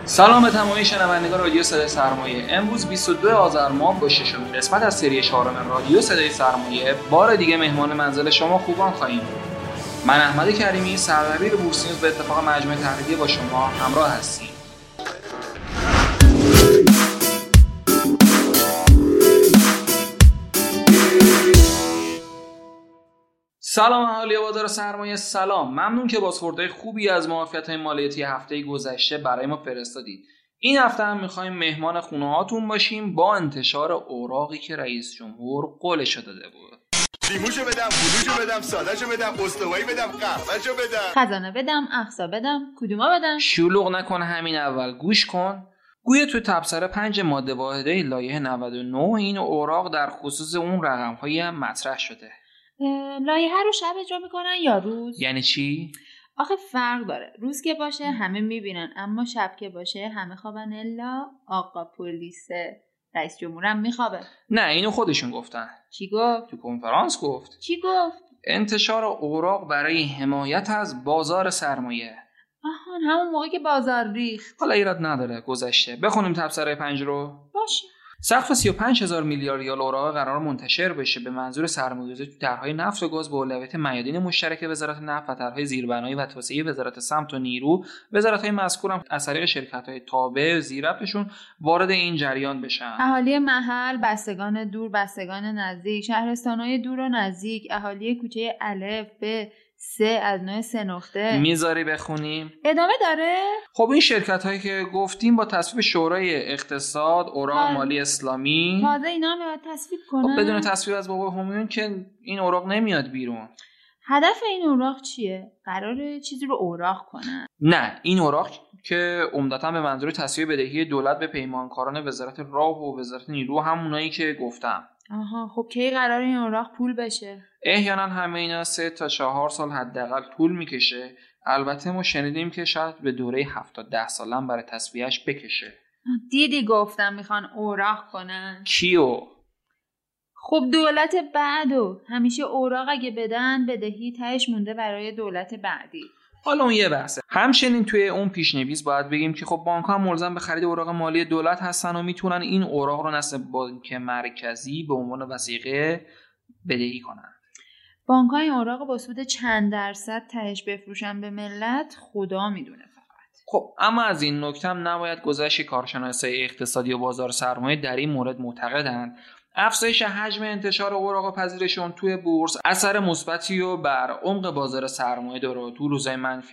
سلام به تمامی شنوندگان رادیو صدای سرمایه. امروز 22 آذر ماه با ششمین قسمت از سری 4 رادیو صدای سرمایه بار دیگه مهمان منزل شما خوبان خواهیم بود. من احمد کریمی، سردبیر بورس نیوز، به اتفاق مجموعه تحلیلی با شما همراه هستیم. سلام اهالی بازار سرمایه، سلام. ممنون که بازخوردهای خوبی از معافیت‌های مالیاتی هفته گذشته برای ما فرستادید. این هفته هم می‌خوایم مهمان خونه‌هاتون باشیم با انتشار اوراقی که رئیس جمهور قولش داده بود. لیموشو بدم، بلوشو بدم، سادهشو بدم، استوایی بدم، قهوه‌شو بدم، خزانه بدم، اقصا بدم، کدوما بدم؟ شلوغ نکن، همین اول گوش کن. گویا تو تبصره 5 ماده واحده لایحه 99 این اوراق در خصوص اون رقم‌هایی هم مطرح شده. لایحه رو شب اجرا میکنن یا روز؟ یعنی چی؟ آخه فرق داره. روز که باشه همه میبینن، اما شب که باشه همه خوابن الا آقا پلیس رئیس جمهورم میخوابه. نه، اینو خودشون گفتن. چی گفت؟ تو کنفرانس گفت. چی گفت؟ انتشار اوراق برای حمایت از بازار سرمایه. آهان، همون موقع که بازار ریخت. حالا ایراد نداره، گذشته. بخونیم تبصره 5 رو. باشه. سقف 35,000 میلیارد ریال اوراق قرار منتشر بشه به منظور سرمایه‌گذاری تو طرح‌های نفت و گاز با اولویت میادین مشترک وزارت نفت و طرح‌های زیربنایی و توسعه وزارت سمت و نیرو. وزارت‌های مذکور هم از طریق شرکت‌های تابع زیربطشون وارد این جریان بشن. اهالی محل، بستگان دور، بستگان نزدیک، شهرستان‌های دور و نزدیک، اهالی کوچه الف ب 3 از نوع 3 نقطه. میذاری بخونیم؟ ادامه داره؟ خب این شرکت‌هایی که گفتیم با تصویب شورای اقتصاد، اوراق مالی اسلامی، تازه اینا هم باید تصویب کنن. خب بدون تصویب از بابا همایون که این اوراق نمیاد بیرون. هدف این اوراق چیه؟ قراره چیزی رو اوراق کنن؟ نه، این اوراق که عمدتاً به منظور تسویه بدهی دولت به پیمانکاران وزارت راه و وزارت نیرو، همونایی که گفتم. آها، خب کی قرار این اوراق پول بشه؟ احیانا همه اینا 3 تا 4 سال حداقل طول میکشه. البته ما شنیدیم که شاید به دوره 7 تا 10 ساله برای تسویهش بکشه. دیدی گفتم میخوان اوراق کنن. کیو؟ خب دولت بعدو. همیشه اوراق اگه بدن بدهی تهش مونده برای دولت بعدی. حالا اون یه بحثه. همچنین توی اون پیشنویس باید بگیم که خب بانک‌ها ملزم به خرید اوراق مالی دولت هستن و میتونن این اوراق رو نصب بانک مرکزی به عنوان وثیقه بدهی کنن. بانک‌ها این اوراق با سود چند درصد تهش بفروشن به ملت، خدا میدونه فقط. خب اما از این نکته هم نباید گذشت. کارشناسای اقتصادی و بازار سرمایه در این مورد معتقدند افزایش حجم انتشار اوراق و پذیرشون توی بورس اثر مثبتی و بر عمق بازار سرمایه داره. تو روزهای منفی